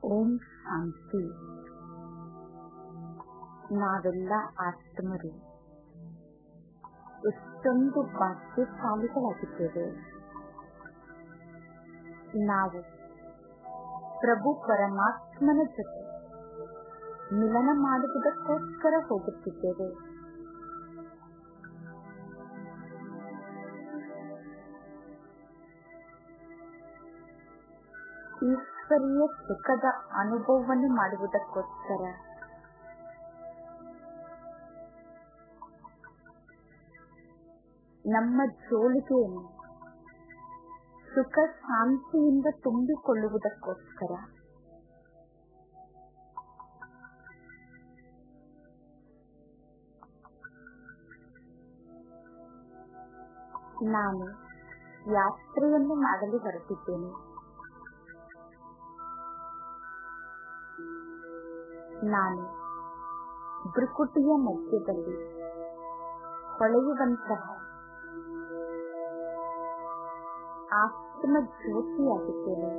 ಓಂ ಶಾಂತಿ. ನಾವೆಲ್ಲ ಆತ್ಮರು ಎಷ್ಟೊಂದು ಭಾಗ್ಯಶಾಲಿಗಳಾಗಿದ್ದೇವೆ. ನಾವು ಪ್ರಭು ಪರಮಾತ್ಮನ ಜೊತೆ ಮಿಲನ ಮಾಡುವುದಕ್ಕೋಸ್ಕರ ಹೋಗುತ್ತಿದ್ದೇವೆ. ಈಶ್ವರೀಯ ಸುಖದ ಅನುಭವವನ್ನು ಮಾಡುವುದಕ್ಕೋಸ್ಕರ ನಮ್ಮ ಜೋಳಿಗೆಯನ್ನು ಸುಖ ಶಾಂತಿಯಿಂದ ತುಂಬಿಕೊಳ್ಳುವುದಕ್ಕೋಸ್ಕರ ನಾನು ಯಾತ್ರೆಯನ್ನು ಮಾಡಲು ಹೊರಟಿದ್ದೇನೆ. ನಾನು ಭ್ರುಕುಟಿಯ ಮಧ್ಯದಲ್ಲಿ ಹೊಳೆಯುವಂತಹ ಆತ್ಮ ಜ್ಯೋತಿಯಾಗಿದ್ದೇನೆ.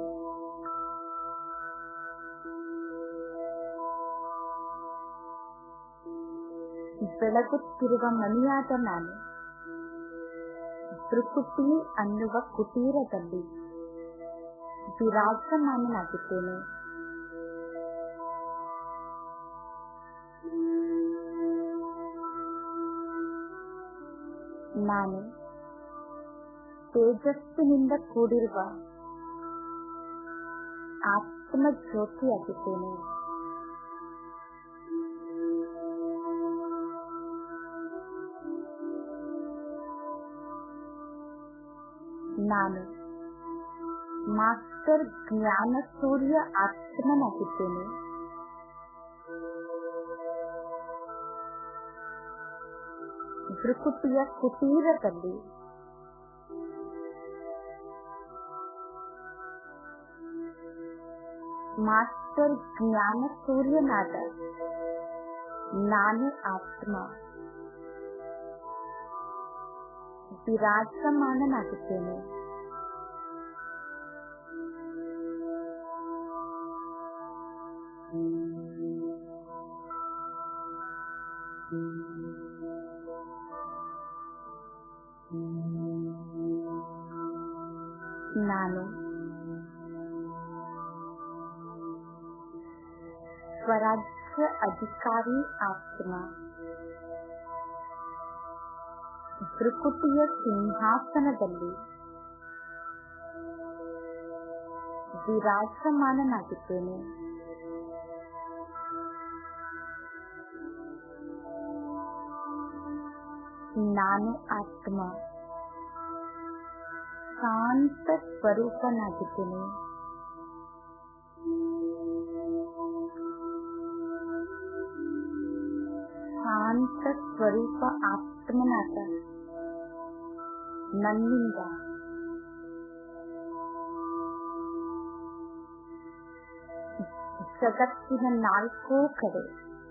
ಬೆಳಗುತ್ತಿರುವ ಮಣಿಯಾದ ನಾನು ಭ್ರುಕುಟಿ ಅನ್ನುವ ಕುಟೀರದಲ್ಲಿ ವಿರಾಜಮಾನನಾಗಿದ್ದೇನೆ. ನಾನು ತೇಜಸ್ಸಿನಿಂದ ಕೂಡಿರುವ ಆತ್ಮ ಜ್ಯೋತಿಯಾಗಿದ್ದೇನೆ. ನಾನು ಮಾಸ್ಟರ್ ಜ್ಞಾನ ಸೂರ್ಯ ಆತ್ಮನಾಗಿದ್ದೇನೆ. ಭ್ರುಕುಟಿಯ ಕುಟೀರದಲ್ಲಿ ಮಾಸ್ಟರ್ ಜ್ಞಾನ ಸೂರ್ಯನಾದ ನಾನು ಆತ್ಮ ವಿರಾಜಮಾನನಾಗಿದ್ದೇನೆ. ನಾನು ಸ್ವರಾಜ್ಯ ಅಧಿಕಾರಿ ಆತ್ಮ ಭ್ರುಕುಟಿಯ ಸಿಂಹಾಸನದಲ್ಲಿ ವಿರಾಜಮಾನನಾಗಿದ್ದೇನೆ. ನಾನು ಆತ್ಮ ಶಾಂತ ಸ್ವರೂಪನಾಗಿದ್ದೇನೆ. ಶಾಂತ ಸ್ವರೂಪ ಆತ್ಮನಾದ ನನ್ನಿಂದ ಜಗತ್ತಿನ ನಾಲ್ಕೂ ಕಡೆ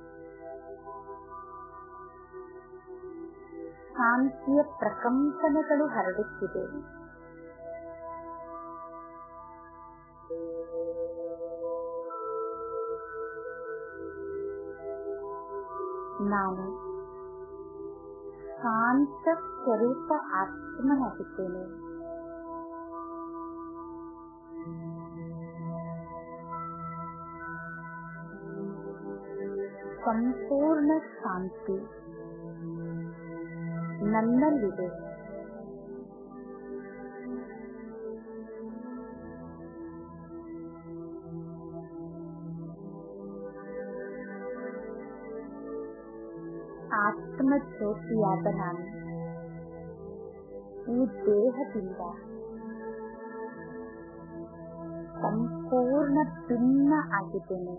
ಶಾಂತಿಯ ಪ್ರಕಂಪನಗಳು ಹರಡುತ್ತಿದೆ. ನಾನು ಶಾಂತ ಸ್ವರೂಪ ಆತ್ಮನಾಗಿದ್ದೇನೆ. ಸಂಪೂರ್ಣ ಶಾಂತಿ ನನ್ನಲ್ಲಿದೆ. ಆತ್ಮ ಜ್ಯೋತಿಯಾದ ನಾನು ಈ ದೇಹದಿಂದ ಸಂಪೂರ್ಣ ಭಿನ್ನ ಆಗಿದ್ದೇನೆ.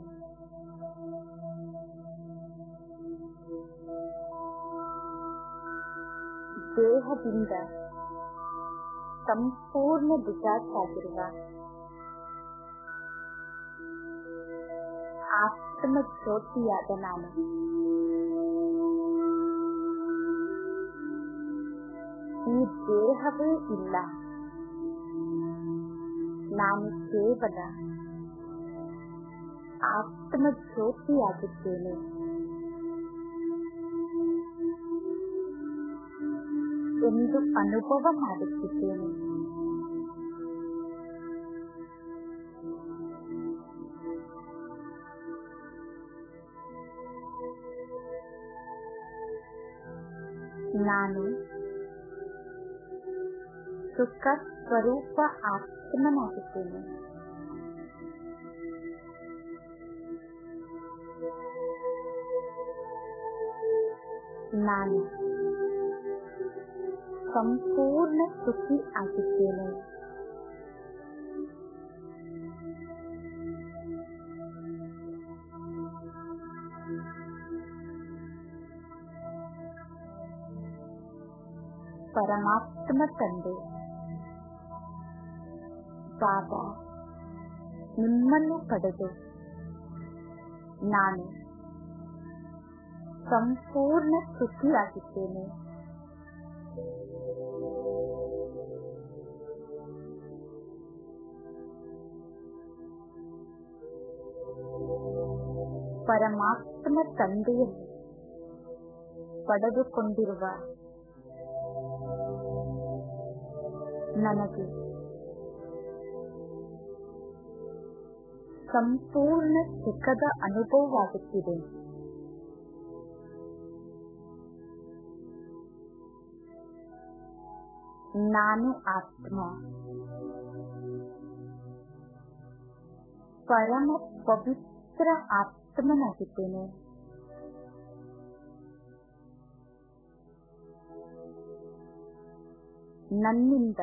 ದೇಹದಿಂದ ಸಂಪೂರ್ಣ ಡಿಟಾಚ್ ಆತ್ಮ ಜ್ಯೋತಿಯಾದ ನಾನು ಈ ದೇಹವೇ ಇಲ್ಲ. ನಾನು ಕೇವಲ ಆತ್ಮ ಜ್ಯೋತಿಯಾಗಿದ್ದೇನೆ. ಎಂದು ಅನುಭವ ಮಾಡುತ್ತಿದ್ದೇನೆ. ನಾನು ಸುಖ ಸ್ವರೂಪ ಆತ್ಮನಾಗಿದ್ದೇನೆ. ನಾನು ಸಂಪೂರ್ಣ ಸುಖಿ ಆಗಿದ್ದೇನೆ. ಪರಮಾತ್ಮ ತಂದೆ ಬಾಬಾ ನಿಮ್ಮನ್ನು ಪಡೆದು ನಾನು ಸಂಪೂರ್ಣ ಸುಖಿಯಾಗಿದ್ದೇನೆ. ಪರಮಾತ್ಮ ತಂದೆಯನ್ನು ಪಡೆದುಕೊಂಡಿರುವ ನನಗೆ ಸಂಪೂರ್ಣ ಸುಖದ ಅನುಭವವಾಗುತ್ತಿದೆ. ನಾನು ಆತ್ಮ ಪರಮ ಪವಿತ್ರ ಆತ್ಮನಾಗಿದ್ದೇನೆ. ನನ್ನಿಂದ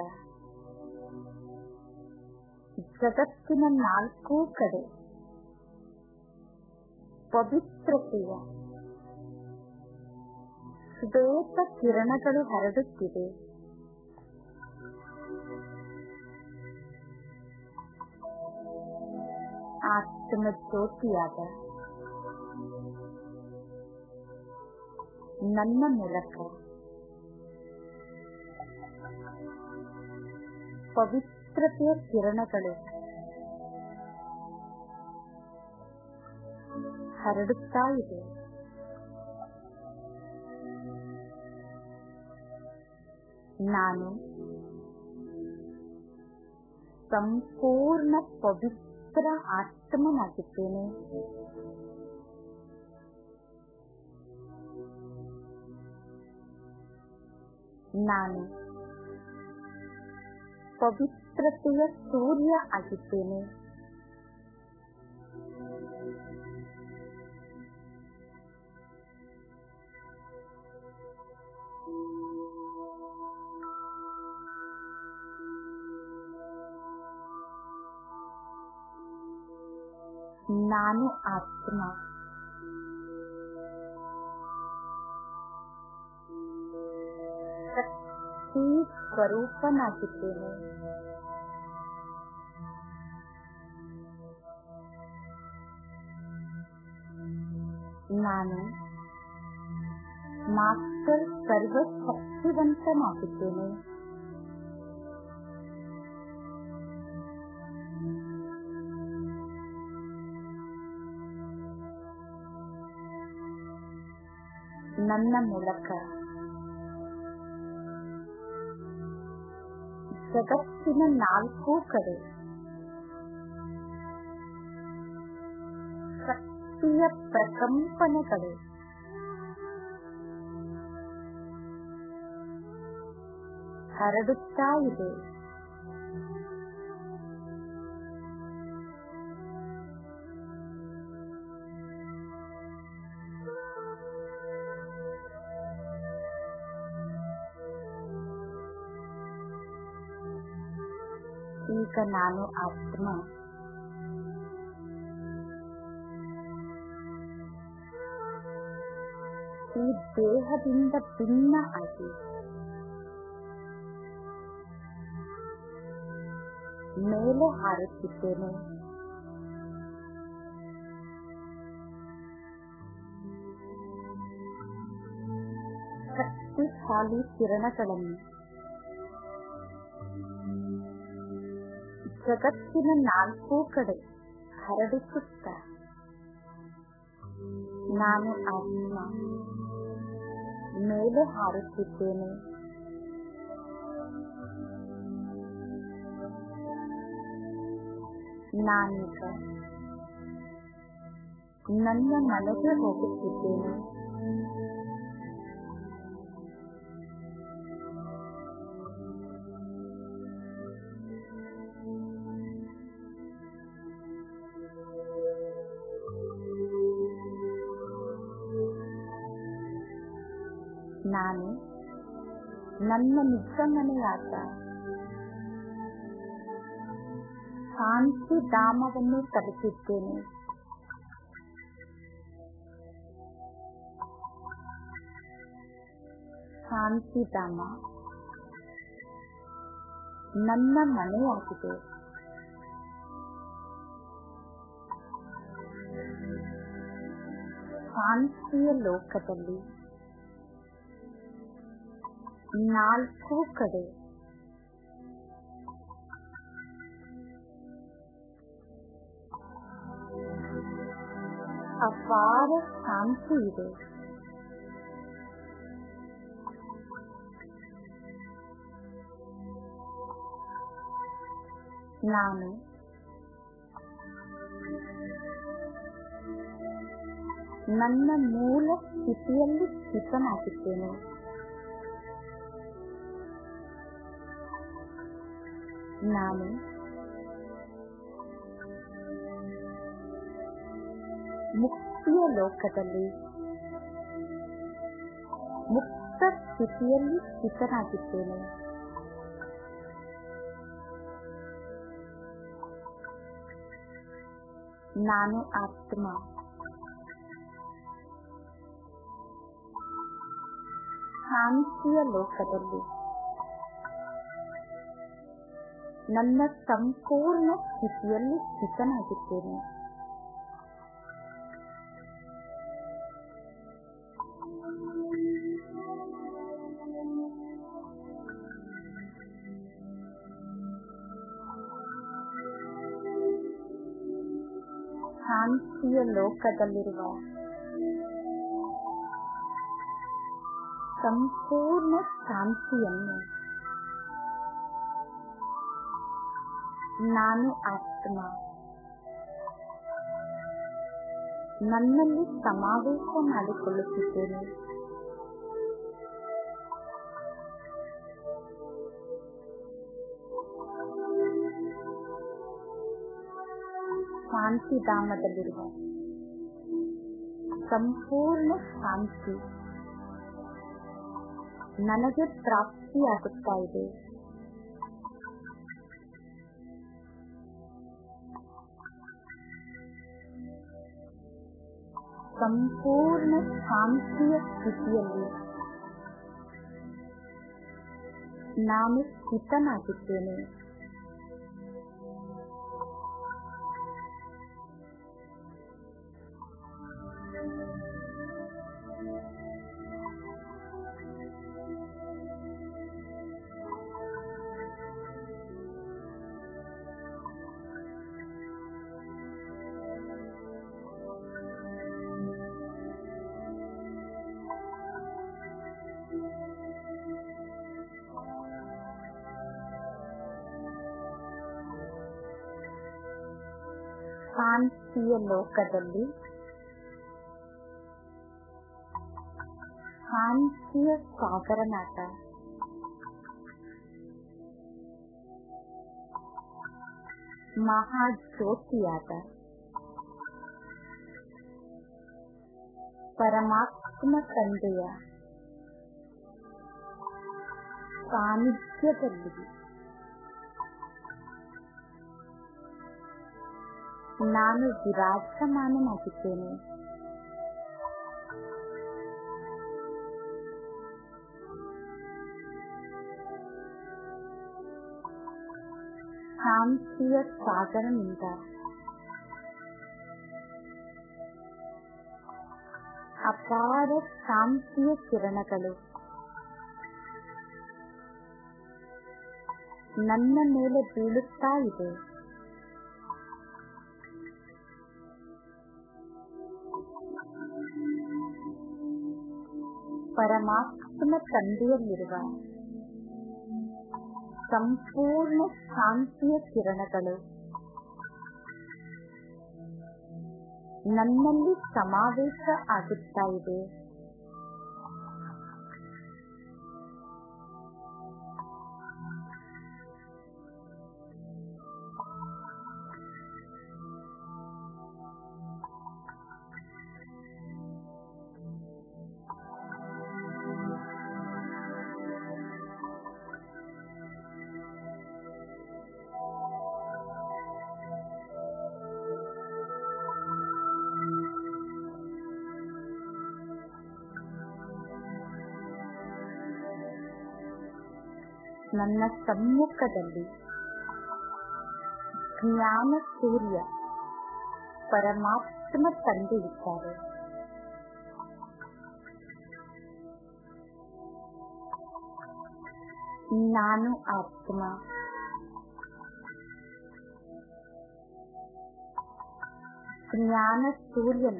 ಜಗತ್ತಿನ ನಾಲ್ಕೂ ಕಡೆ ಪವಿತ್ರತೆಯ ಶ್ವೇತ ಕಿರಣಗಳು ಹರಡುತ್ತಿದೆ. ಆತ್ಮ ಜ್ಯೋತಿಯಾದ ನನ್ನ ಮೂಲಕ ಪವಿತ್ರತೆಯ ಕಿರಣಗಳು ಹರಡುತ್ತಾ ಇದೆ. ನಾನು ಸಂಪೂರ್ಣ ಪವಿತ್ರ ಆತ್ಮನಾಗಿದ್ದೇನೆ. ನಾನು ಪವಿತ್ರತೆಯ ಸೂರ್ಯ ಆಗಿದ್ದೇನೆ. ನಾನು ಆತ್ಮ ಶಕ್ತಿ ಸ್ವರೂಪನಾಗಿದ್ದೇನೆ. ನಾನು ಮಾಸ್ಟರ್ ಸರ್ವಶಕ್ತಿವಂತನಾಗಿದ್ದೇನೆ. ನನ್ನ ಮೂಲಕ ಜಗತ್ತಿನ ನಾಲ್ಕೂ ಕಡೆ ಶಕ್ತಿಯ ಪ್ರಕಂಪನಗಳು ಹರಡುತ್ತಾ ಇದೆ. ಈಗ ನಾನು ಆತ್ಮ ಈ ದೇಹದಿಂದ ಭಿನ್ನ ಆಗಿ ಮೇಲೆ ಹಾರುತ್ತಿದ್ದೇನೆ. ಶಕ್ತಿಶಾಲಿ ಕಿರಣಗಳನ್ನು ಜಗತ್ತಿನ ನಾಲ್ಕೂ ಕಡೆ ಹರಡಿಸುತ್ತ ನಾನು ಆತ್ಮ ಮೇಲೆ ಹಾರುತ್ತಿದ್ದೇನೆ. ನಾನೀಗ ನನ್ನ ಮನೆಗೆ ಹೋಗುತ್ತಿದ್ದೇನೆ. ನಾನು ನನ್ನ ನಿಜ ಮನೆಯಾದ ಶಾಂತಿಧಾಮವನ್ನು ತಲುಪಿದ್ದೇನೆ. ಶಾಂತಿಧಾಮ ನನ್ನ ಮನೆಯಾಗಿದೆ. ಶಾಂತಿಯ ಲೋಕದಲ್ಲಿ 4 ಕಡೆ ಅಪಾರ ಶಾಂತಿ ಇದೆ. ನಾನು ನನ್ನ ಮೂಲ ಸ್ಥಿತಿಯಲ್ಲಿ ಸ್ಥಿತನಾಗಿದ್ದೇನೆ. ನಾನು ಮುಕ್ತಿಯ ಲೋಕದಲ್ಲಿ ಮುಕ್ತ ಸ್ಥಿತಿಯಲ್ಲಿ ಸ್ಥಿತನಾಗಿದ್ದೇನೆ. ನಾನು ಆತ್ಮ ಶಾಂತಿಯ ಲೋಕದಲ್ಲಿ ನನ್ನ ಸಂಪೂರ್ಣ ಸ್ಥಿತಿಯಲ್ಲಿ ಸ್ಥಿತನಾಗಿದ್ದೇನೆ. ಶಾಂತಿಯ ಲೋಕದಲ್ಲಿರುವ ಸಂಪೂರ್ಣ ಶಾಂತಿಯನ್ನು ನಾನು ಆತ್ಮ ನನ್ನಲ್ಲಿ ಸಮಾವೇಶ ಮಾಡಿಕೊಳ್ಳುತ್ತಿದ್ದೇನೆ. ಶಾಂತಿಧಾಮದಲ್ಲಿರುವ ಸಂಪೂರ್ಣ ಶಾಂತಿ ನನಗೆ ಪ್ರಾಪ್ತಿಯಾಗುತ್ತಾ ಇದೆ. ಸಂಪೂರ್ಣ ಶಾಂತಿಯ ಸ್ಥಿತಿಯಲ್ಲಿ ನಾನು ಸ್ಥಿತನಾಗಿದ್ದೇನೆ. ಶಾಂತಿಯ ಲೋಕದಲ್ಲಿ ಶಾಂತಿಯ ಸಾಗರನಾದ ಮಹಾಜ್ಯೋತಿಯಾದ ಪರಮಾತ್ಮ ತಂದೆಯ ಸಾನ್ನಿಧ್ಯದಲ್ಲಿ ನಾನು ವಿರಾಜಮಾನನಾಗಿದ್ದೇನೆ. ಶಾಂತಿಯ ಸಾಗರನಿಂದ ಅಪಾರ ಶಾಂತಿಯ ಕಿರಣಗಳು ನನ್ನ ಮೇಲೆ ಬೀಳುತ್ತಾ ಇದೆ. ಪರಮಾತ್ಮ ತಂದೆಯಲ್ಲಿರುವ ಸಂಪೂರ್ಣ ಶಾಂತಿಯ ಕಿರಣಗಳು ನನ್ನಲ್ಲಿ ಸಮಾವೇಶ ಆಗುತ್ತಾ ಇದೆ. ನನ್ನ ಸಮ್ಮುಖದಲ್ಲಿ ಜ್ಞಾನ ಸೂರ್ಯ ಪರಮಾತ್ಮ ತಂದೆ ಇದ್ದಾರೆ. ನಾನು ಆತ್ಮ. ಜ್ಞಾನ ಸೂರ್ಯನ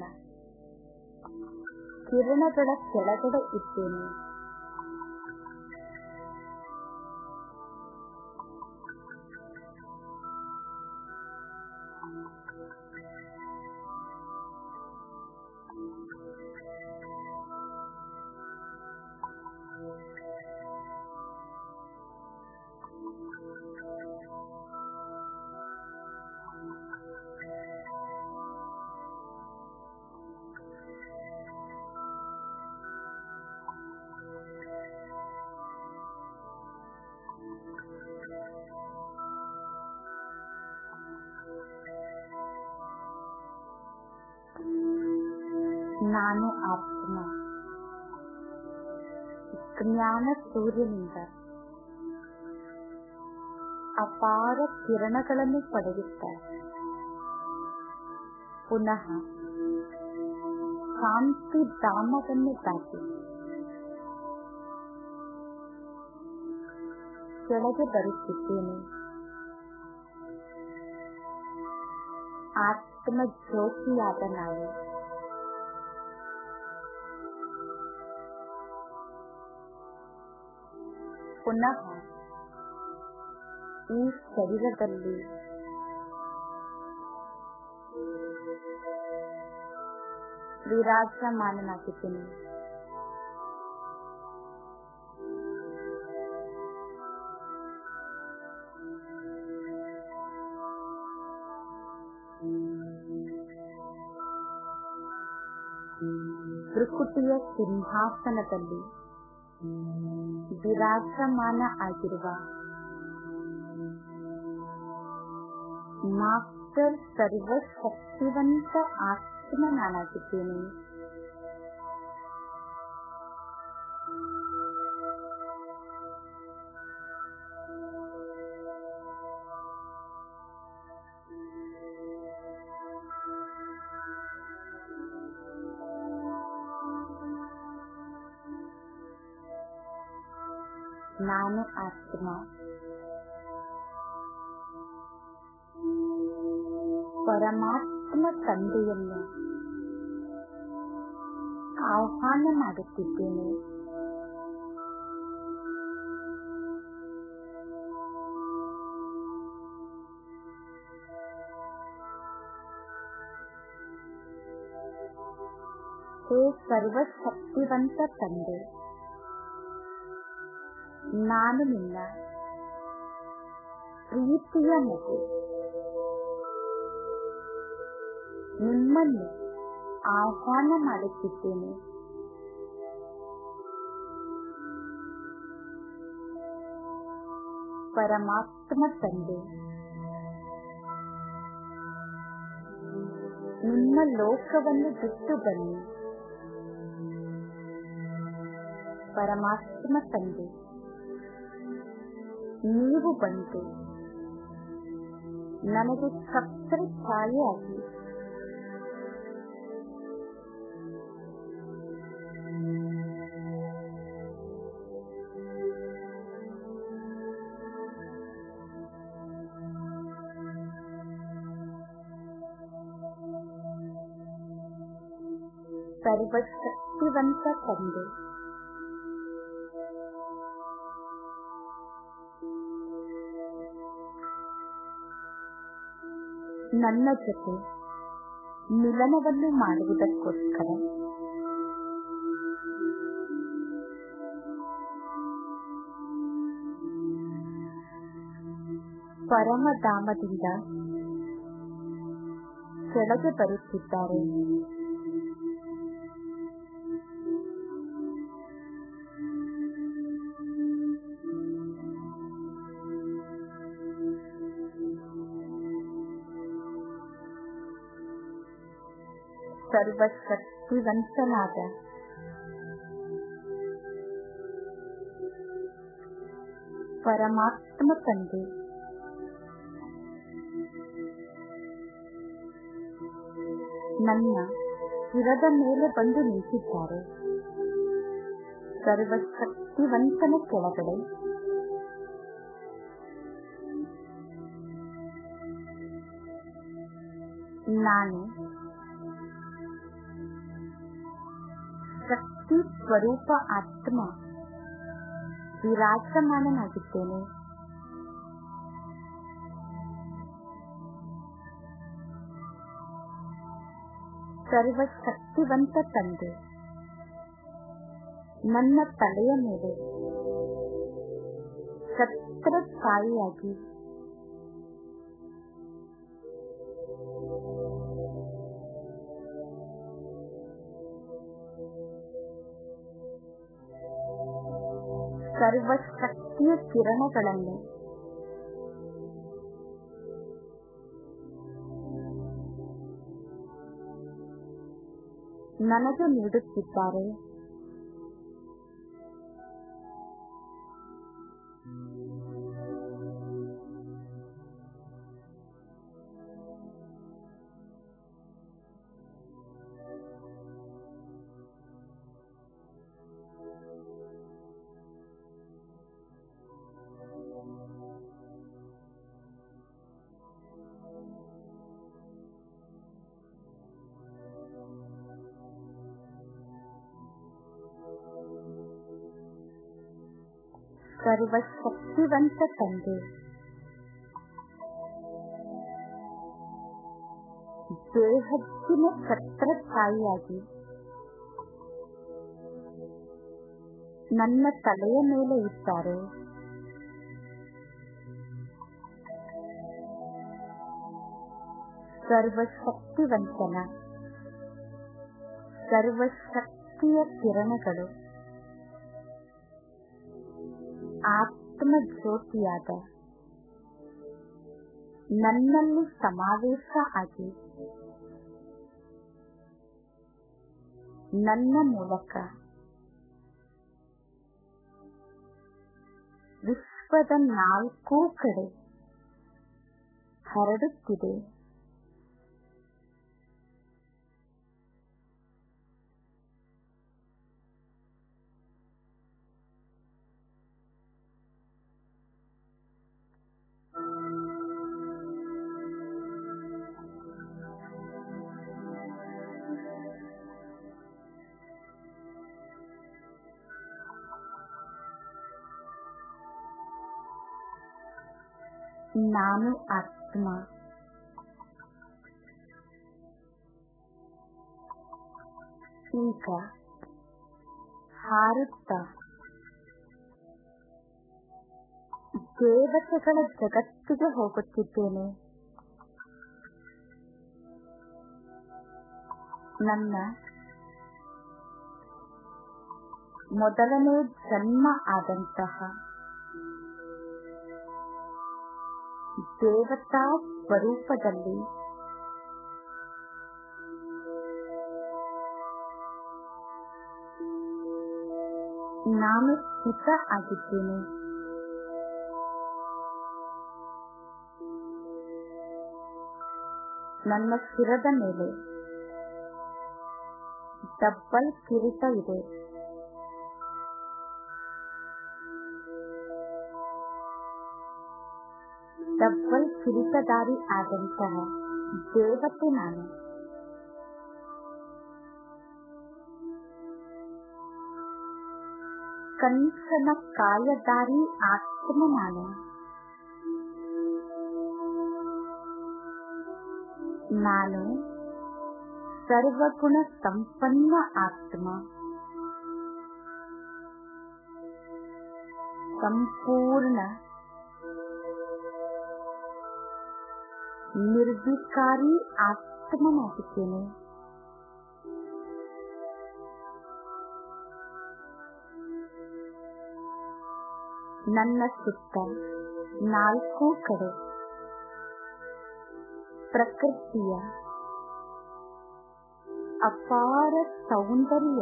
ಕಿರಣಗಳ ಕೆಳಗಡೆ ಇದ್ದೇನೆ. ನಾನು ಆತ್ಮ. ಜ್ಞಾನ ಸೂರ್ಯನಿಂದ ಅಪಾರ ಕಿರಣಗಳನ್ನು ಪಡೆಯುತ್ತಾರೆ. ಪುನಃ ಶಾಂತಿ ಧಾಮವನ್ನು ದಾಟಿ ಕೆಳಗೆ ಬರುತ್ತಿದ್ದೇನೆ. ಆತ್ಮ ಜ್ಯೋತಿಯಾದ ನಾವು ಪುನಃ ಈ ಶರೀರದಲ್ಲಿ ವಿರಾಜಮಾನನಾಗಿದ್ದೇನೆ. ತ್ರಿಕುಟಿಯ ಸಿಂಹಾಸನದಲ್ಲಿ ವಿರಾಜಮಾನ ಆಗಿರುವ ಮಾಸ್ಟರ್ ಸರ್ವಶಕ್ತಿವಂತ ಆತ್ಮ ನಾನಾಗಿದ್ದೇನೆ. ನಾನು ಆತ್ಮ. ಪರಮಾತ್ಮ ತಂದೆಯನ್ನು ಆಹ್ವಾನ ಮಾಡುತ್ತಿದ್ದೇನೆ. ಹೇ ಸರ್ವಶಕ್ತಿವಂತ ತಂದೆ, ನಾನು ನಿನ್ನ ಪ್ರೀತಿಯ ಮಗು. ನಿಮ್ಮನ್ನು ಆಹ್ವಾನ ಮಾಡುತ್ತಿದ್ದೇನೆ. ಪರಮಾತ್ಮ ತಂದೆ, ನಿಮ್ಮ ಲೋಕವನ್ನು ಬಿಟ್ಟು ಬನ್ನಿ. ಪರಮಾತ್ಮ ತಂದೆ, ನೀವು ಬಂದು ನನಗೆ ಛತ್ರ ಛಾಯೆಯಾಗಿ ಸರ್ವಶಕ್ತಿವಂತ ತಂದೆ, ನನ್ನ ಜೊತೆ ಮಿಲನವನ್ನು ಮಾಡುವುದಕ್ಕೋಸ್ಕರ ಪರಮಧಾಮದಿಂದ ಕೆಳಗೆ ಬರುತ್ತಿದ್ದಾರೆ. ಸರ್ವಶಕ್ತಿವಂತನಾದ ಪರಮಾತ್ಮ ತಂದೆ ನನ್ನ ಶಿರದ ಮೇಲೆ ಬಂದು ನಿಂತಿದ್ದಾರೆ. ಸರ್ವಶಕ್ತಿವಂತನ ಕೆಳಗಡೆ ನಾನು ಶಕ್ತಿ ಸ್ವರೂಪ ಆತ್ಮ ವಿರಾಜಮಾನನಾಗಿದ್ದೇನೆ. ಸರ್ವಶಕ್ತಿವಂತ ತಂದೆ ನನ್ನ ತಲೆಯ ಮೇಲೆ ಛತ್ರಛಾಯೆಯಾಗಿ ಸರ್ವಶಕ್ತಿಯ ಕಿರಣಗಳನ್ನು ನನಗೆ ನೀಡುತ್ತಿದ್ದಾರೆ. ಸರ್ವಶಕ್ತಿವಂತ ತಂದೆ ದೇಹಜ್ಜಿನ ಛತ್ರಛಾಯೆಯಾಗಿ ನನ್ನ ತಲೆಯ ಮೇಲೆ ಇದ್ದಾರೆ. ಸರ್ವಶಕ್ತಿವಂತನ ಸರ್ವಶಕ್ತಿಯ ಕಿರಣಗಳು ಆತ್ಮ ಜ್ಯೋತಿಯಾದ ನನ್ನಲ್ಲಿ ಸಮಾವೇಶ ಆಗಿ ನನ್ನ ಮೂಲಕ ವಿಶ್ವದ 4 ಕಡೆ ಹರಡುತ್ತಿದೆ. ನಾನು ಆತ್ಮ ಈಗ ಹಾರುತ್ತಾ ದೇವತೆಗಳ ಜಗತ್ತಿಗೆ ಹೋಗುತ್ತಿದ್ದೇನೆ. ನನ್ನ ಮೊದಲನೇ ಜನ್ಮ ಆದಂತಹ ದೇವತಾ ಸ್ವರೂಪದಲ್ಲಿ ನಾನು ಸ್ಥಿತ ಆಗಿದ್ದೇನೆ. ನನ್ನ ಶಿರದ ಮೇಲೆ ಡಬ್ಬಲ್ ಕಿರೀಟ ಇದೆ. ಡಬ್ಬಲ್ ಕಿರೀಟಧಾರಿ ಆದಂತಹ ದೇವತೆ ನಾನು. ಕಂಸನ ಕಾಯಧಾರಿ ಆತ್ಮ ನಾನು. ನಾನು ಸರ್ವಗುಣ ಸಂಪನ್ನ ಆತ್ಮ, ಸಂಪೂರ್ಣ ನಿರ್ವಿಕಾರಿ ಆತ್ಮನಾಗಿದ್ದೇನೆ. ನನ್ನ ಸುತ್ತ ನಾಲ್ಕು ಕಡೆ ಪ್ರಕೃತಿಯ ಅಪಾರ ಸೌಂದರ್ಯ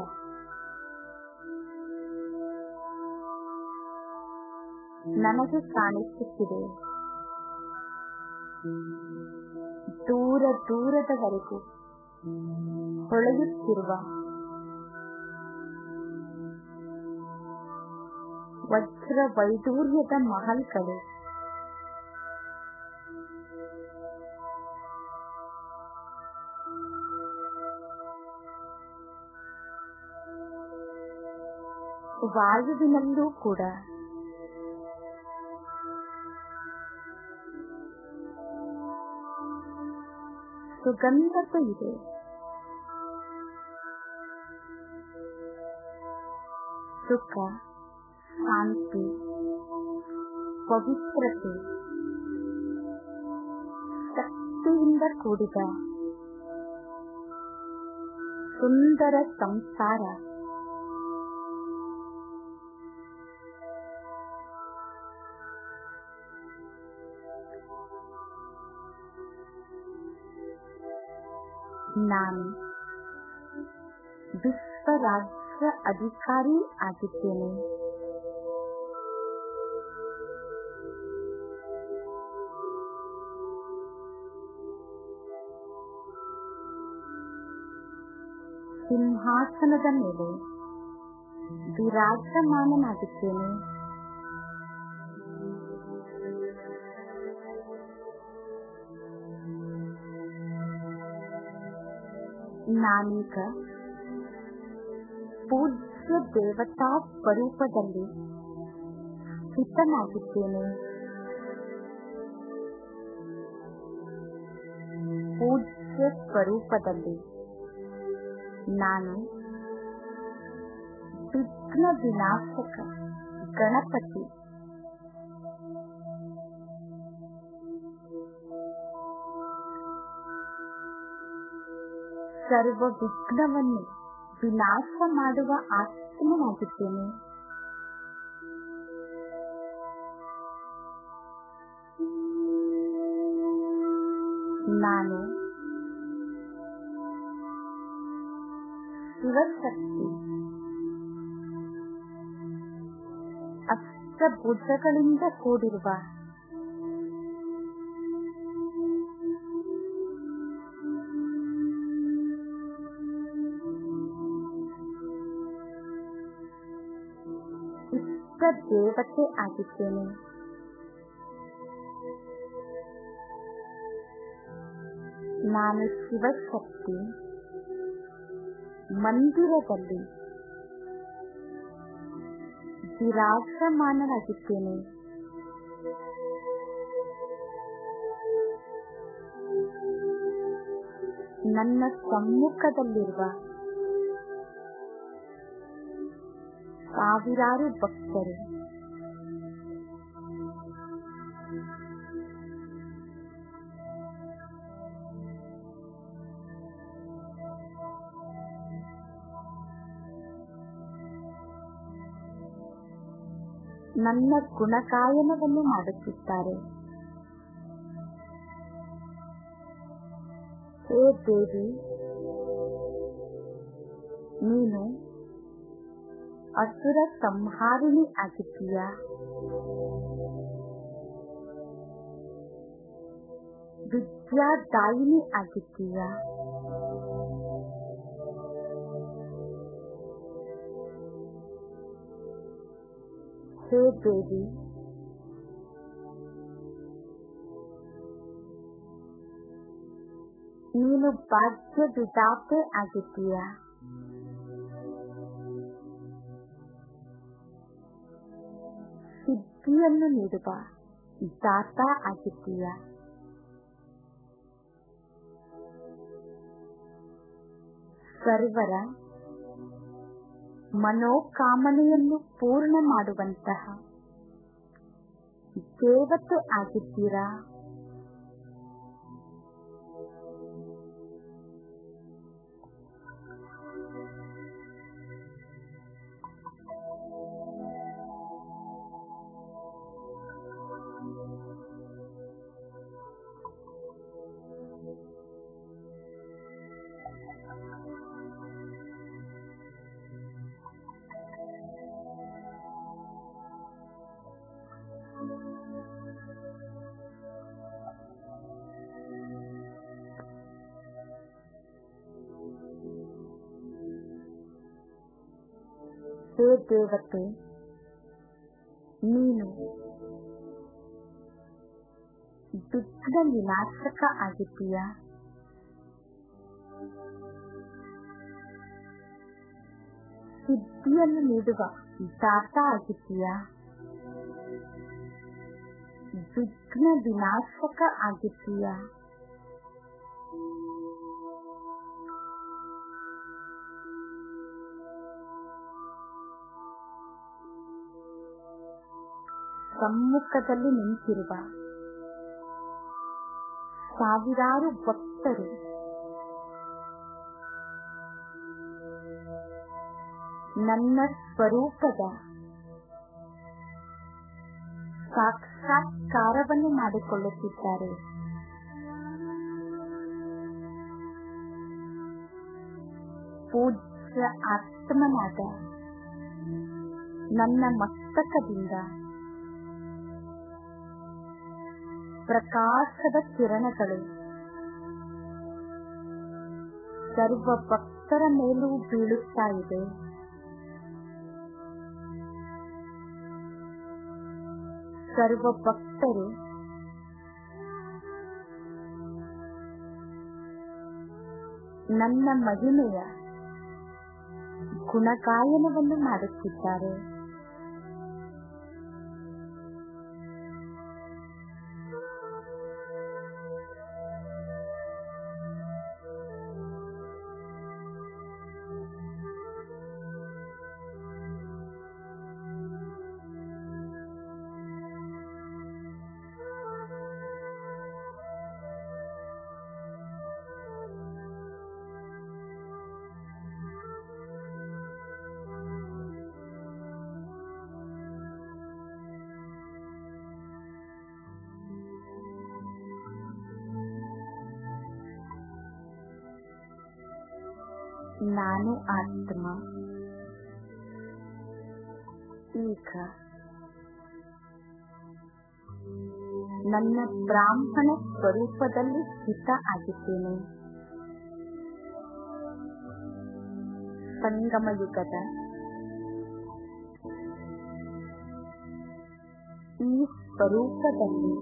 ನನಗೆ ಕಾಣಿಸುತ್ತಿದೆ. ದೂರ ದೂರದವರೆಗೂ ಹೊಳೆಯುತ್ತಿರುವ ವಜ್ರ ವೈಡೂರ್ಯದ ಮಹಲ್ಗಳು ವಾಯುವಿನಲ್ಲೂ ಕೂಡ ಸುಗಂಧತೆ ಇದೆ. ಸುಖ, ಶಾಂತಿ, ಪವಿತ್ರತೆ, ಶಕ್ತಿಯಿಂದ ಕೂಡಿದ ಸುಂದರ ಸಂಸಾರ ನಾನು ವಿಶ್ವ ರಾಜ್ಯ ಅಧಿಕಾರಿ ಆಗಿದ್ದೇನೆ. ಸಿಂಹಾಸನದ ಮೇಲೆ ವಿರಾಜಮಾನನಾಗಿದ್ದೇನೆ. ನಾನೀಗ ಪೂಜ್ಯ ದೇವತಾ ಸ್ವರೂಪದಲ್ಲಿ ಸ್ಥಿತನಾಗಿದ್ದೇನೆ. ಪೂಜ್ಯ ಸ್ವರೂಪದಲ್ಲಿ ನಾನು ವಿಘ್ನ ವಿನಾಶಕ ಗಣಪತಿ ಸರ್ವ ವಿಘ್ನವನ್ನು ವಿನಾಶ ಮಾಡುವ ಆತ್ಮನಾಗಿದ್ದೇನೆ. ನಾನು ಶಿವಶಕ್ತಿ ಅಷ್ಟಭುಜಗಳಿಂದ ಕೂಡಿರುವ ದೇವತೆ ಆಗಿದ್ದೇನೆ. ನಾನು ಶಿವಶಕ್ತಿ ಮಂದಿರದಲ್ಲಿ ವಿರಾಜಮಾನನಾಗಿದ್ದೇನೆ. ನನ್ನ ಸಮ್ಮುಖದಲ್ಲಿರುವ ಸಾವಿರಾರು ಭಕ್ತರು ನನ್ನ ಗುಣಗಾಯನವನ್ನು ಮಾಡುತ್ತಿದ್ದಾರೆ. ಹೇ ದೇವಿ, ನೀನು ಅಸುರ ಸಂಹಾರಿಣಿ ಆಗಿದ್ದೀಯಾ? ವಿದ್ಯಾದಾಯಿನಿ ಆಗಿದ್ದೀಯಾ? ಹೇ ದೇವಿ, ನೀನು ಭಾಗ್ಯ ವಿಧಾತೆ ಆಗಿದ್ದೀಯಾ? ಸಿದ್ಧಿಯನ್ನು ನೀಡುವ ದಾತ ಆಗಿದ್ದೀಯಾ? ಸರ್ವರ ಮನೋಕಾಮನೆಯನ್ನು ಪೂರ್ಣ ಮಾಡುವಂತಹ ದೇವತೆ ಆಗಿದ್ದೀರಾ. ಹೇ ದೇವತೆ, ನೀನು ವಿಘ್ನ ವಿನಾಶಕ ಆಗಿದ್ದೀಯ. ಸಿದ್ಧಿಯನ್ನು ನೀಡುವ ದಾತ ಆಗಿದ್ದೀಯ. ವಿಘ್ನ ವಿನಾಶಕ ಆಗಿದ್ದೀಯ. ಸಮ್ಮುಖದಲ್ಲಿ ನಿಂತಿರುವ ಸಾವಿರಾರು ಭಕ್ತರು ನನ್ನ ಸ್ವರೂಪದ ಸಾಕ್ಷಾತ್ಕಾರವನ್ನು ಮಾಡಿಕೊಳ್ಳುತ್ತಿದ್ದಾರೆ. ಪೂಜ್ಯ ಆತ್ಮನಾದ ನನ್ನ ಮಸ್ತಕದಿಂದ ಪ್ರಕಾಶದ ಕಿರಣಗಳು ಸರ್ವ ಭಕ್ತರ ಮೇಲೂ ಬೀಳುತ್ತಾ ಇದೆ. ಸರ್ವ ಭಕ್ತರು ನನ್ನ ಮಹಿಮೆಯ ಗುಣಗಾಯನವನ್ನು ಮಾಡುತ್ತಿದ್ದಾರೆ. ನಾನು ಆತ್ಮ ಈಗ ನನ್ನ ಬ್ರಾಹ್ಮಣ ಸ್ವರೂಪದಲ್ಲಿ ಸ್ಥಿತ ಆಗಿದ್ದೇನೆ. ಸಂಗಮ ಯುಗದ ಈ ಸ್ವರೂಪದಲ್ಲಿ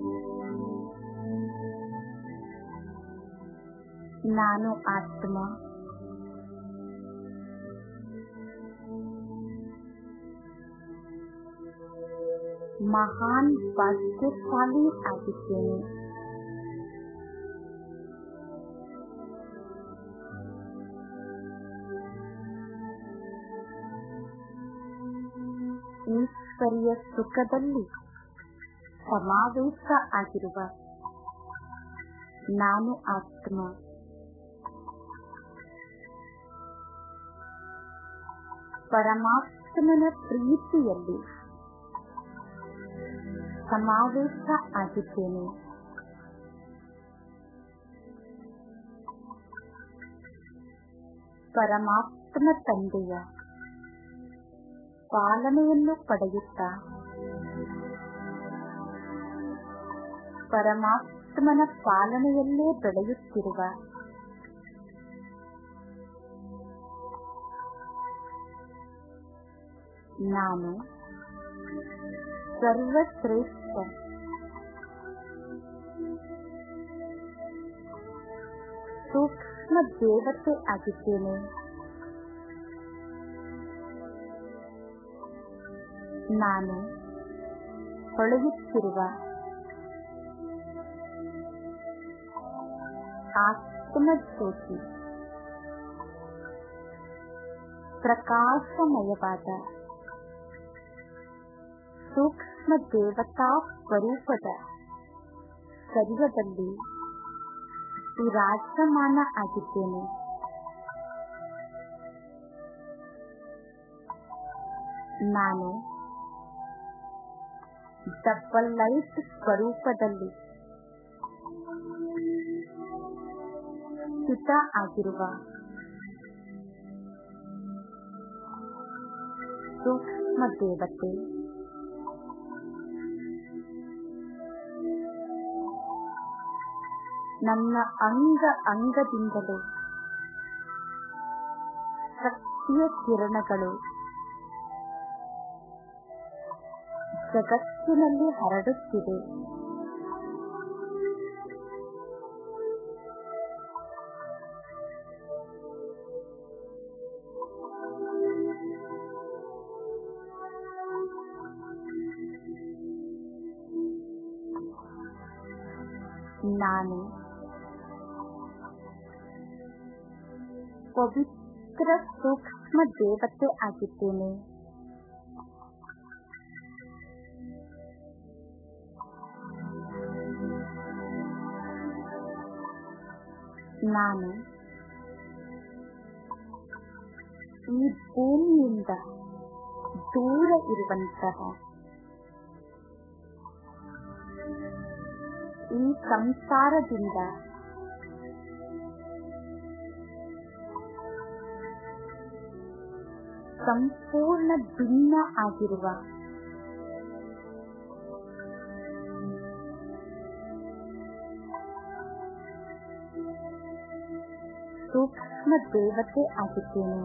ನಾನು ಆತ್ಮ ಮಹಾನ್ ಭಾಗ್ಯಶಾಲಿ ಆಗಿದ್ದೇನೆ. ಈಶ್ವರಿಯ ಸುಖದಲ್ಲಿ ಸಮಾವೇಶ ಆಗಿರುವ ನಾನು ಆತ್ಮ ಪರಮಾತ್ಮನ ಪ್ರೀತಿಯಲ್ಲಿ ಸಮಾವೇಶ ಆಗಿದ್ದೇನೆ. ಪರಮಾತ್ಮ ತಂದೆಯ ಪಾಲನೆಯನ್ನು ಪಡೆಯುತ್ತಾ ಪರಮಾತ್ಮನ ಪಾಲನೆಯಲ್ಲೇ ಬೆಳೆಯುತ್ತಿರುವ ನಾನು ಸರ್ವಶ್ರೇಷ್ಠ ಸೂಕ್ಷ್ಮ ದೇವತೆ ಆಗಿದ್ದೇನೆ. ನಾನು ಹೊಳೆಯುತ್ತಿರುವ ಆತ್ಮಜ್ಯೋತಿ. ಪ್ರಕಾಶಮಯವಾದ ಸೂಕ್ಷ್ಮ ದೇವತಾ ಸ್ವರೂಪದ ಶರೀರದಲ್ಲಿ ವಿರಾಜಮಾನ ಆಗಿದ್ದೇನೆ. ನಾನು ಡಬಲ್ ಲೈಟ್ ಸ್ವರೂಪದಲ್ಲಿ ಸ್ಥಿತ ಆಗಿರುವ ಸೂಕ್ಷ್ಮ ದೇವತೆ. ನನ್ನ ಅಂಗ ಅಂಗದಿಂದಲೂ ಶಕ್ತಿಯ ಕಿರಣಗಳು ಜಗತ್ತಿನಲ್ಲಿ ಹರಡುತ್ತಿದೆ. ನಾನು ಪವಿತ್ರ ಸೂಕ್ಷ್ಮ ದೇವತೆ ಆಗಿದ್ದೇನೆ. ನಾನು ಈ ಭೂಮಿಯಿಂದ ದೂರ ಇರುವಂತಹ ಈ ಸಂಸಾರದಿಂದ ಸಂಪೂರ್ಣ ಭಿನ್ನ ಆಗಿರುವ ಸೂಕ್ಷ್ಮ ದೇವತೆ ಆಗಿದ್ದೇನೆ.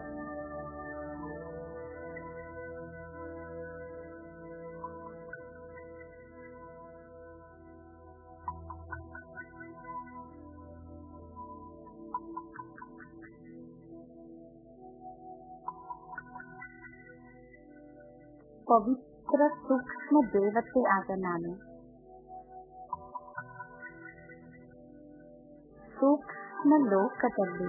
ಪವಿತ್ರ ಸೂಕ್ಷ್ಮ ದೇವತೆ ಆದ ನಾನು ಸೂಕ್ಷ್ಮ ಲೋಕದಲ್ಲಿ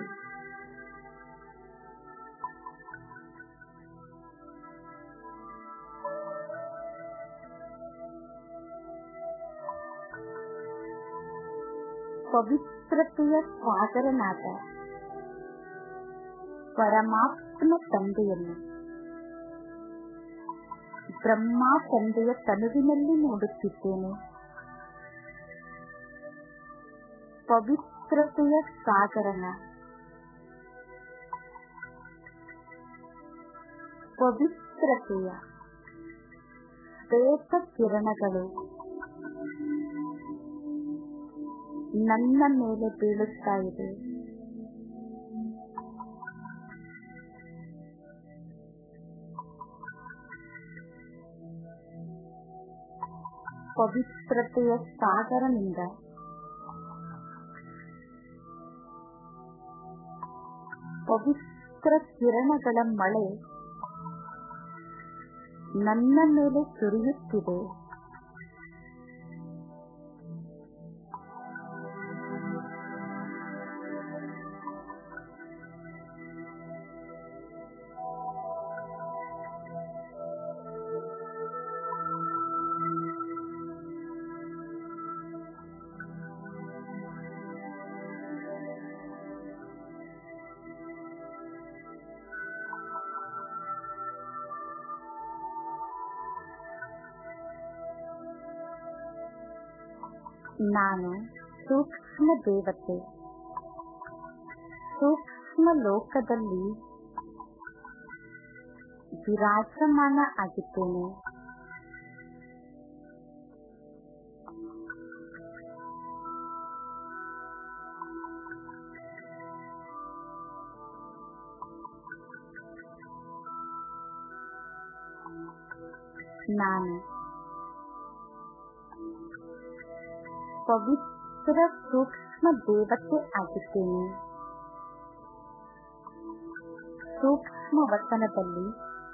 ಪವಿತ್ರತೆಯ ಸಾಗರನಾದ ಪರಮಾತ್ಮ ತಂದೆಯನ್ನು ಬ್ರಹ್ಮ ತಂದೆಯ ತನುವಿನಲ್ಲಿ ನೋಡುತ್ತಿದ್ದೇನೆ. ಪವಿತ್ರತೆಯ ಸಾಗರನ ಪವಿತ್ರತೆಯ ಶ್ವೇತ ಕಿರಣಗಳು ನನ್ನ ಮೇಲೆ ಬೀಳುತ್ತಾ ಇದೆ. ಪವಿತ್ರತೆಯ ಸಾಗರನಿಂದ ಪವಿತ್ರ ಕಿರಣಗಳ ಮಳೆ ನನ್ನ ಮೇಲೆ ಸುರಿಯುತ್ತಿದೆ. ನಾನು ಸೂಕ್ಷ್ಮ ದೇವತೆ ಸೂಕ್ಷ್ಮ ಲೋಕದಲ್ಲಿ ವಿರಾಜಮಾನ ಆಗಿದ್ದೇನೆ. ನಾನು ಪವಿತ್ರ ಸೂಕ್ಷ್ಮ ದೇವತೆ ಆಗಿದ್ದೇನೆ. ಸೂಕ್ಷ್ಮ ವತನದಲ್ಲಿ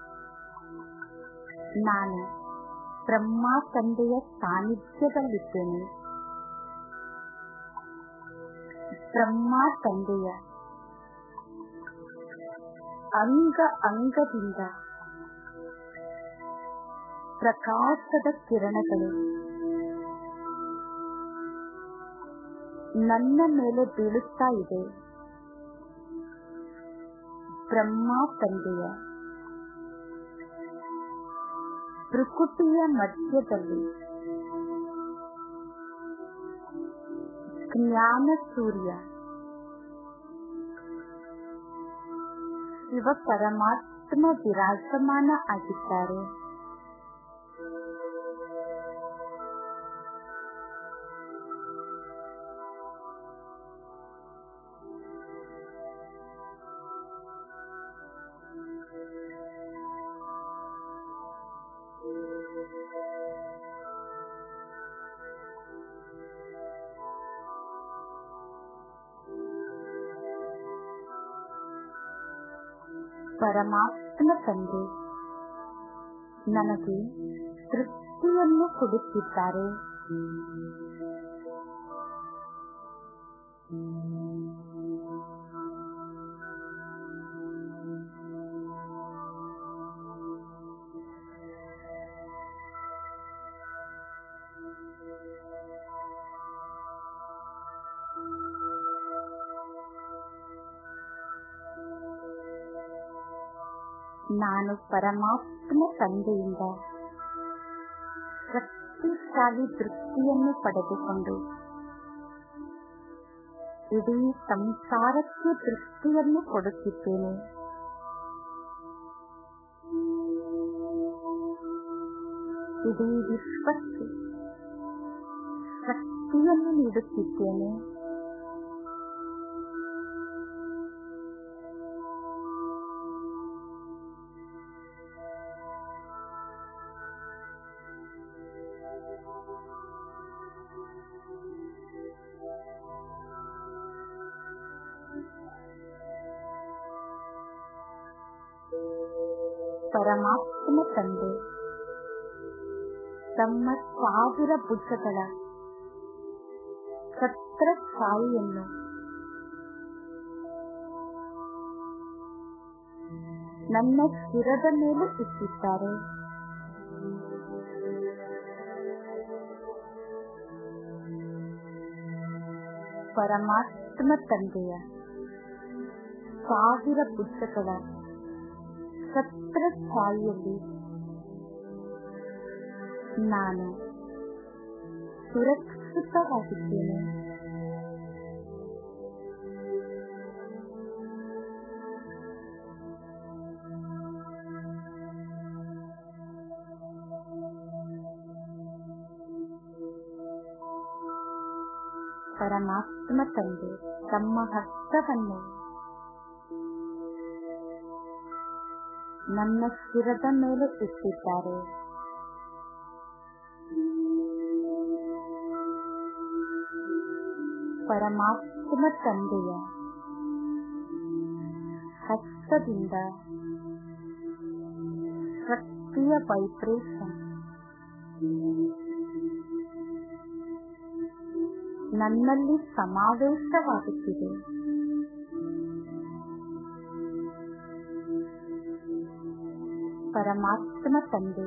ನಾನು ಬ್ರಹ್ಮ ತಂದೆಯ ಸಾನ್ನಿಧ್ಯದಲ್ಲಿದ್ದೇನೆ. ಬ್ರಹ್ಮ ತಂದೆಯ ಅಂಗ ಅಂಗದಿಂದ ಪ್ರಕಾಶದ ಕಿರಣಗಳು ನನ್ನ ಮೇಲೆ ಬೀಳುತ್ತಾ ಇದೆ. ಬ್ರಹ್ಮ ತಂದೆಯ ಪ್ರಕೃತಿಯ ಮಧ್ಯದಲ್ಲಿ ಜ್ಞಾನ ಸೂರ್ಯ ಶಿವ ಪರಮಾತ್ಮ ವಿರಾಜಮಾನ ಆಗಿದ್ದಾರೆ. ಪರಮಾತ್ಮ ತಂದೆ ನನಗೆ ತೃಪ್ತಿಯನ್ನು ಕೊಡುತ್ತಿದ್ದಾರೆ. ನಾನು ಪರಮಾತ್ಮ ತಂದೆಯಿಂದ ಶಕ್ತಿಶಾಲಿ ದೃಷ್ಟಿಯನ್ನು ಪಡೆದುಕೊಂಡು ಇಡೀ ಸಂಸಾರಕ್ಕೆ ದೃಷ್ಟಿಯನ್ನು ಕೊಡುತ್ತಿದ್ದೇನೆ. ಇಡೀ ವಿಶ್ವಕ್ಕೆ ಶಕ್ತಿಯನ್ನು ನೀಡುತ್ತಿದ್ದೇನೆ. ಪರಮಾತ್ಮ ತಂದೆ ತಮ್ಮ 1000 ಭುಜಗಳ ಛತ್ರ ಛಾಯೆಯನ್ನು ನನ್ನ ಶಿರದ ಮೇಲೆ ಇಟ್ಟಿದ್ದಾರೆ. ಪರಮಾತ್ಮ ತಂದೆಯ 1000 ಭುಜಗಳ ಛತ್ರ ಛಾಯೆಯಲ್ಲಿ ನಾನು ಸುರಕ್ಷಿತವಾಗಿದ್ದೇನೆ. ಪರಮಾತ್ಮ ತಂದೆ ತಮ್ಮ ಹಸ್ತವನ್ನು ನನ್ನ ಶಿರದ ಮೇಲೆ ಇಟ್ಟಿದ್ದಾರೆ. ಪರಮಾತ್ಮ ತಂದೆಯ ಹಸ್ತದಿಂದ ಶಕ್ತಿಯ ವೈಬ್ರೇಷನ್ ನನ್ನಲ್ಲಿ ಸಮಾವೇಶವಾಗುತ್ತಿದೆ. ಪರಮಾತ್ಮ ತಂದೆ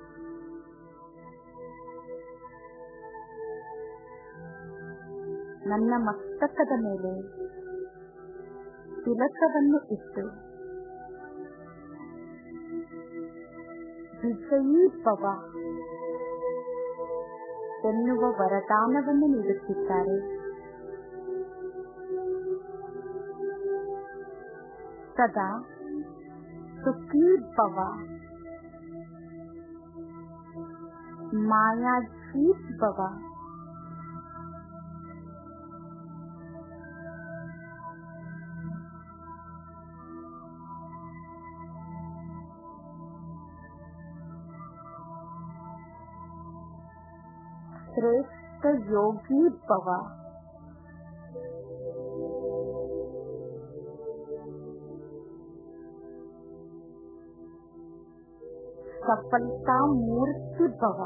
ನನ್ನ ಮಸ್ತಕದ ಮೇಲೆ ತಿಲಕವನ್ನು ಇಟ್ಟು ವಿಜಯೀ ಭವ ಎನ್ನುವ ವರದಾನವನ್ನು ನೀಡುತ್ತಿದ್ದಾರೆ. ಸದಾ ಸುಖೀ ಭವ, ಮಾಯಾಜೀತ್ ಭವ, ಶ್ರೇಷ್ಠ ಯೋಗಿ ಭವ, ಸಫಲತಾ ಮೂರ್ತಿ ಭವ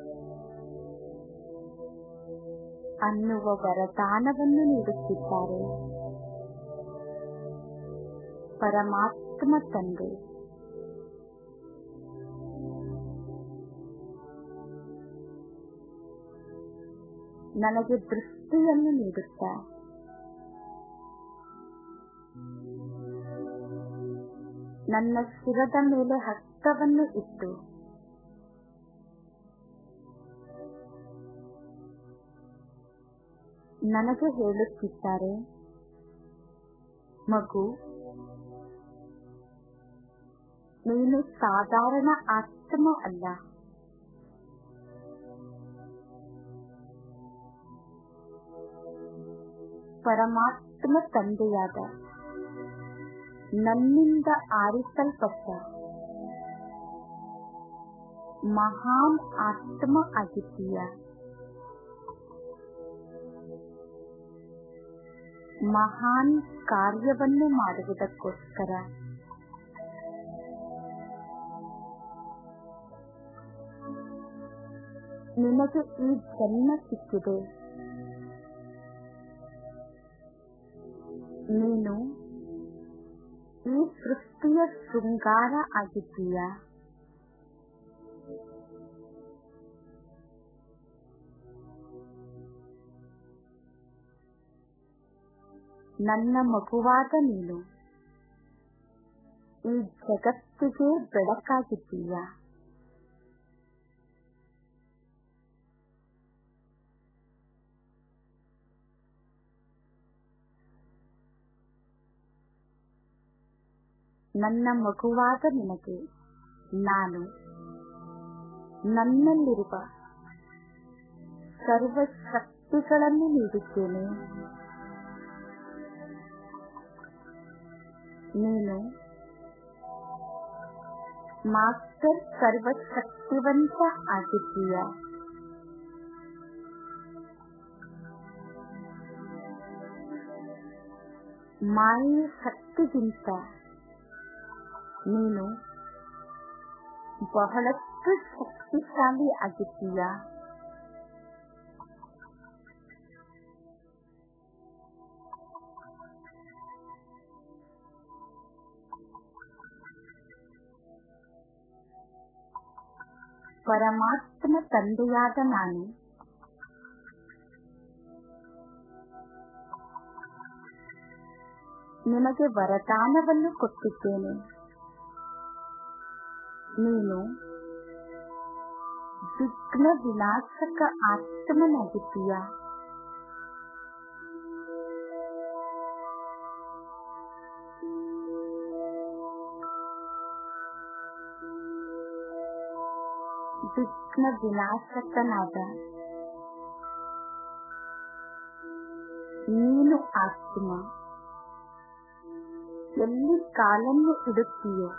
ಅನ್ನುವ ವರದಾನವನ್ನು ನೀಡುತ್ತಿದ್ದಾರೆ. ಪರಮಾತ್ಮ ಪರಮಾತ್ಮ ತಂದೆ ನನಗೆ ದೃಷ್ಟಿಯನ್ನು ನೀಡುತ್ತಾ ನನ್ನ ಶಿರದ ಮೇಲೆ ಹಸ್ತವನ್ನು ಇಟ್ಟು ನನಗೆ ಹೇಳುತ್ತಿದ್ದಾರೆ, ಮಗು, ನೀನು ಸಾಧಾರಣ ಆತ್ಮ ಅಲ್ಲ. ಪರಮಾತ್ಮ ತಂದೆಯಾದ ನನ್ನಿಂದ ಆರಿಸಲ್ಪಟ್ಟ ಮಹಾನ್ ಆತ್ಮ ಆಗಿದ್ದೀಯ. ಮಹಾನ್ ಕಾರ್ಯವನ್ನು ಮಾಡುವುದಕ್ಕೋಸ್ಕರ ನಿನಗೆ ಈ ಜನ್ಮ ಸಿಕ್ಕಿದೆ. ನೀನು ಈ ಸೃಷ್ಟಿಯ ಶೃಂಗಾರ ಆಗಿದ್ದೀಯ. ನನ್ನ ಮಗುವಾದ ನೀನು ಈ ಜಗತ್ತಿಗೆ ಬೆಳಕಾಗಿದ್ದೀಯ. ನನ್ನ ಮಗುವಾದ ನಿನಗೆ ನಾನು ನನ್ನಲ್ಲಿರುವ ಸರ್ವ ಶಕ್ತಿಗಳನ್ನು ನೀಡಿದ್ದೇನೆ. ನೀನು ಮಾಸ್ಟರ್ ಸರ್ವಶಕ್ತಿವಂತ ಆಗಿದ್ದೀಯ. ಮಾಯೆಯ ಶಕ್ತಿಗಿಂತ ನೀನು ಬಹಳಷ್ಟು ಶಕ್ತಿಶಾಲಿ ಆಗಿದ್ದೀಯ. ಪರಮಾತ್ಮ ತಂದೆಯಾದ ನಾನು ನಿನಗೆ ವರದಾನವನ್ನು ಕೊಟ್ಟಿದ್ದೇನೆ. ನೀನು ವಿಘ್ನ ವಿನಾಶಕ ಆತ್ಮನಾಗಿದ್ದೀಯ. ವಿಘ್ನ ವಿನಾಶಕನಾದ ನೀನು ಆತ್ಮ ಎಲ್ಲಿ ಕಾಲನ್ನು ಇಡುತ್ತೀಯೋ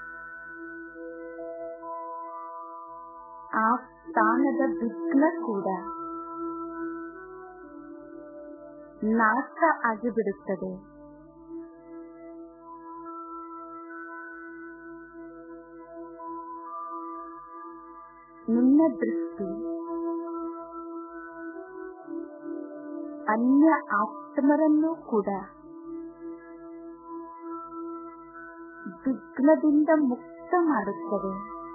ಆ ಸ್ಥಾನದ ವಿಘ್ನ ಕೂಡ ನಾಶ ಆಗಿಬಿಡುತ್ತದೆ. ನಿನ್ನ ದೃಷ್ಟಿ ಅನ್ಯ ಆತ್ಮರನ್ನೂ ಕೂಡ ವಿಘ್ನದಿಂದ ಮುಕ್ತ ಮಾಡುತ್ತದೆ.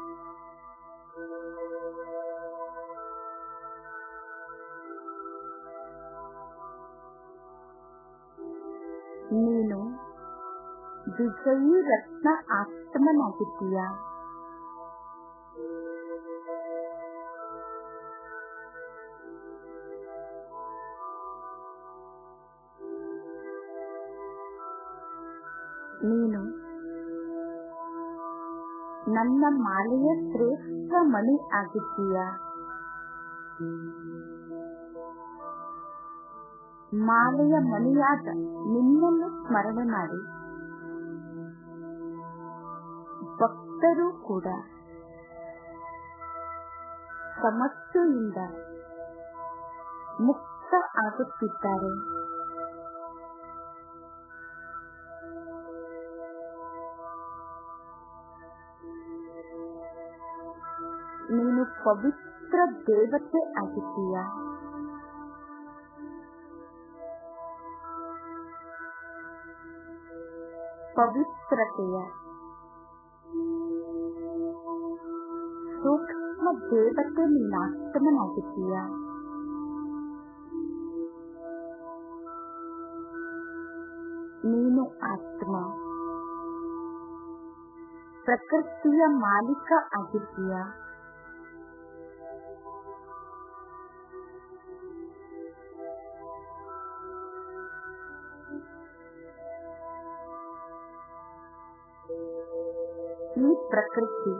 ನೀನು ವಿಜಯೀ ರತ್ನ ಆತ್ಮನಾಗಿದ್ದೀಯ. ನೀನು ನನ್ನ ಮಾಲೆಯ ಶ್ರೇಷ್ಠ ಮಣಿ ಆಗಿದ್ದೀಯ. ಮಾಲೆಯ ಮಣಿಯಾದ ನಿನ್ನನ್ನು ಸ್ಮರಣೆ ಮಾಡಿ ಭಕ್ತರು ಕೂಡ ಸಮಸ್ಯೆಯಿಂದ ಮುಕ್ತ ಆಗುತ್ತಿದ್ದಾರೆ. ನೀನು ಪವಿತ್ರ ದೇವತೆ ಆಗಿದ್ದೀಯ. ಪವಿತ್ರತೆಯ ಸೂಕ್ಷ್ಮ ದೇವತೆ ನೀನಾತ್ಮನಾಗಿದ್ದೀಯ. ನೀನು ಆತ್ಮ ಪ್ರಕೃತಿಯ ಮಾಲೀಕ ಆಗಿದ್ದೀಯ. ಈ ಪ್ರಕೃತಿ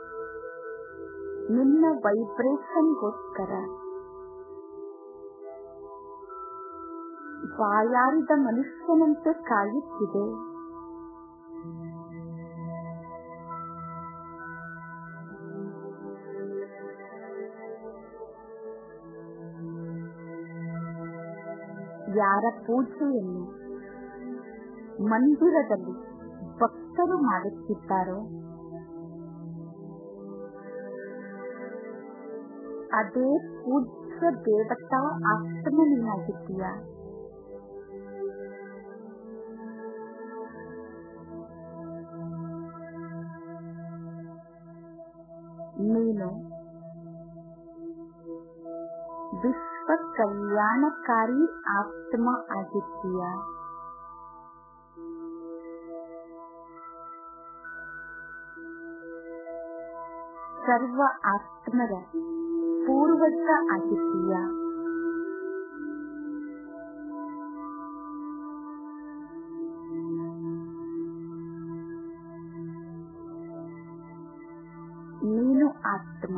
ನಿನ್ನ ವೈಬ್ರೇಷನ್ಗೋಸ್ಕರ ಬಾಯಾರಿದ ಮನುಷ್ಯನಂತೆ ಕಾಯುತ್ತಿದೆ. ಯಾರ ಪೂಜೆಯನ್ನು ಮಂದಿರದಲ್ಲಿ ಭಕ್ತರು ಮಾಡುತ್ತಿದ್ದಾರೋ ಅದೇ ಪೂಜ್ಯ ದೇವತಾ ಆತ್ಮ ನೀನಾಗಿದ್ದೀಯ. ನೀನು ವಿಶ್ವ ಕಲ್ಯಾಣಕಾರಿ ಆತ್ಮ ಆಗಿದ್ದೀಯ. ಸರ್ವ ಆತ್ಮರ ಪೂರ್ವಜ ಆಗಿದ್ದೀಯ. ನೀನು ಆತ್ಮ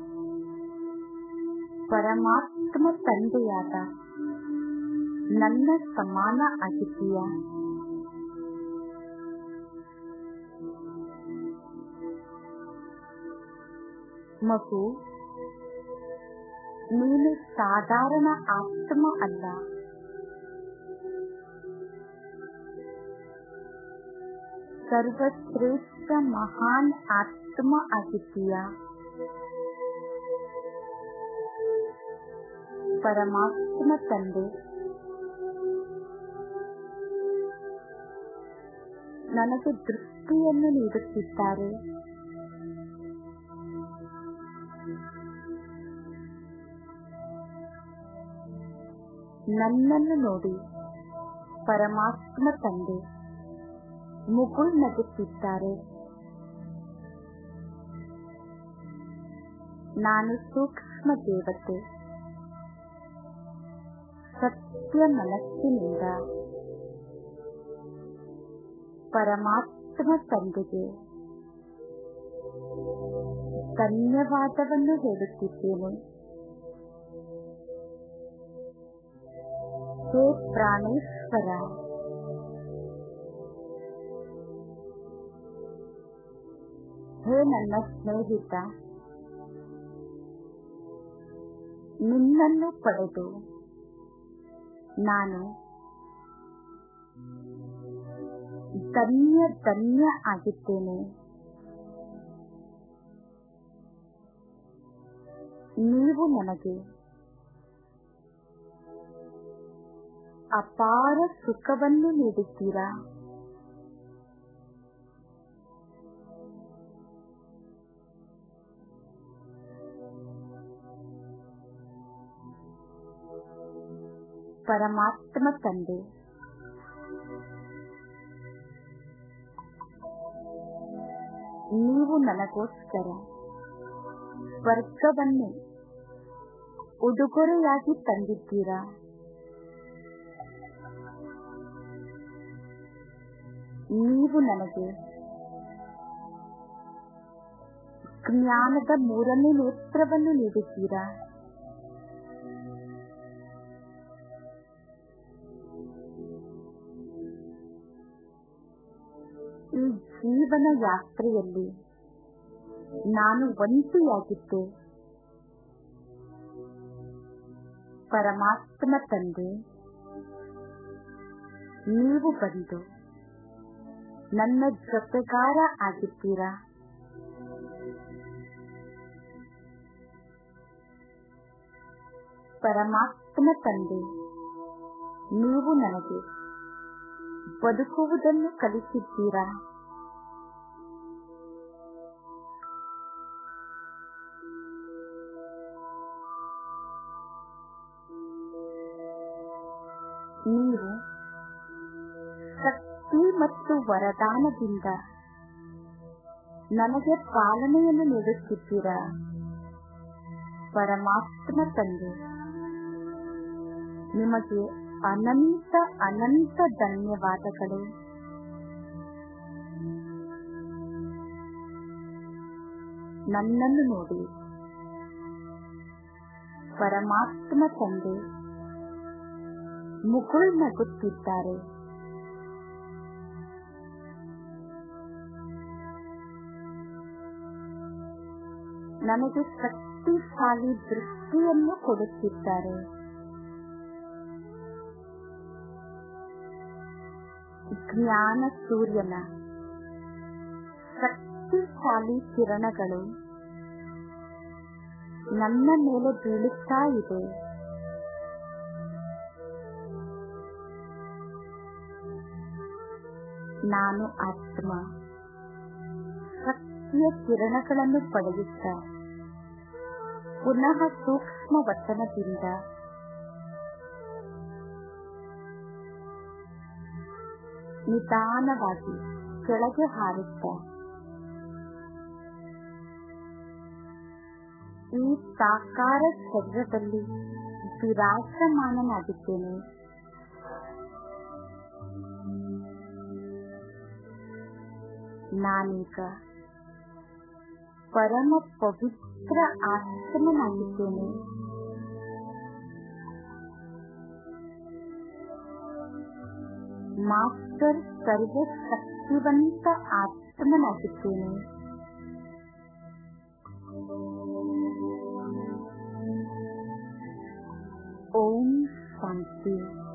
ಪರಮಾತ್ಮ ತಂದೆಯಾದ ನನ್ನ ಸಮಾನ ಆಗಿದ್ದೀಯ. ಮಗು, ನೀನು ಸಾಧಾರಣ ಆತ್ಮ ಅಲ್ಲ. ಸರ್ವಶ್ರೇಷ್ಠ ಮಹಾನ್ ಆತ್ಮ ಆಗಿದ್ದೀಯ. ಪರಮಾತ್ಮ ತಂದೆ ನನಗೆ ದೃಷ್ಟಿಯನ್ನು ನೀಡುತ್ತಿದ್ದಾರೆ. ನನ್ನನ್ನು ನೋಡಿ ಪರಮಾತ್ಮ ತಂದೆ ಮುಗುಳ್ನಗುತ್ತಿದ್ದಾರೆ. ನಾನು ಸೂಕ್ಷ್ಮ ದೇವತೆ ಸತ್ಯ ಮನಸ್ಸಿನಿಂದ ಪರಮಾತ್ಮ ತಂದೆಗೆ ಧನ್ಯವಾದವನ್ನು ಹೇಳುತ್ತಿದ್ದೇನೆ. ಹೇ ಪ್ರಾಣೇಶ್ವರ, ಹೇ ನನ್ನ ಸ್ನೇಹಿತ, ನಿನ್ನನ್ನು ಪಡೆದು ನಾನು ಧನ್ಯ ಆಗಿದ್ದೇನೆ. ನೀವು ನನಗೆ ಅಪಾರ ಸುಖವನ್ನು ನೀಡುತ್ತೀರಾ. ಪರಮಾತ್ಮ ತಂದೆ ನೀವು ನನಗೋಸ್ಕರ ಸ್ವರ್ಗವನ್ನು ಉಡುಗೊರೆಯಾಗಿ ತಂದಿದ್ದೀರಾ. ನೀವು ನನಗೆ ಜ್ಞಾನದ 3ನೇ ನೇತ್ರವನ್ನು ನೀಡಿದ್ದೀರಾ. ಈ ಜೀವನ ಯಾತ್ರೆಯಲ್ಲಿ ನಾನು ಒಂಟಿಯಾಗಿದ್ದೆ. ಪರಮಾತ್ಮ ತಂದೆ ನೀವು ಬಂದು ನನ್ನ ಜೊತೆಗಾರ ಆಗಿದ್ದೀರಾ. ಪರಮಾತ್ಮ ತಂದೆ ನೀವು ನನಗೆ ಬದುಕುವುದನ್ನು ಕಲಿತಿದ್ದೀರಾ? ನೀವು ಶಕ್ತಿ ಮತ್ತು ವರದಾನದಿಂದ ನನಗೆ ಪಾಲನೆಯನ್ನು ನೀಡುತ್ತಿದ್ದೀರಾ? ಪರಮಾತ್ಮ ತಂದೆ ನಿಮಗೆ ಅನಂತ ಅನಂತ ಧನ್ಯವಾದಗಳು. ನನ್ನನ್ನು ನೋಡಿ. ಪರಮಾತ್ಮ ತಂದೆ ಮುಗುಳ್ನಗುತ್ತಿದ್ದಾರೆ. ನನಗೆ ಶಕ್ತಿಶಾಲಿ ದೃಷ್ಟಿಯನ್ನು ಕೊಡುತ್ತಿದ್ದಾರೆ. ಜ್ಞಾನ ಸೂರ್ಯನ ಶಕ್ತಿಶಾಲಿ ಕಿರಣಗಳು ನನ್ನ ಮೇಲೆ ಬೀಳುತ್ತಾ ಇದೆ. ನಾನು ಆತ್ಮ ಶಕ್ತಿಯ ಕಿರಣಗಳನ್ನು ಪಡೆಯುತ್ತಾ ಪುನಃ ಸೂಕ್ಷ್ಮ ವಚನದಿಂದ ನಿಧಾನವಾಗಿ ಕೆಳಗೆ ಹಾರುತ್ತಾ ಈ ಸಾಕಾರ ಶರೀರದಲ್ಲಿ ವಿರಾಜಮಾನನಾಗಿದ್ದೇನೆ. ನಾನೀಗ ಪರಮ ಪವಿತ್ರ ಆತ್ಮನಾಗಿದ್ದೇನೆ. ಮಾಸ್ಟರ್ ಸರ್ವ ಶಕ್ತಿವಂತ ಆತ್ಮನಾಗಿದ್ದೇನೆ. ಓಂ ಶಾಂತಿ.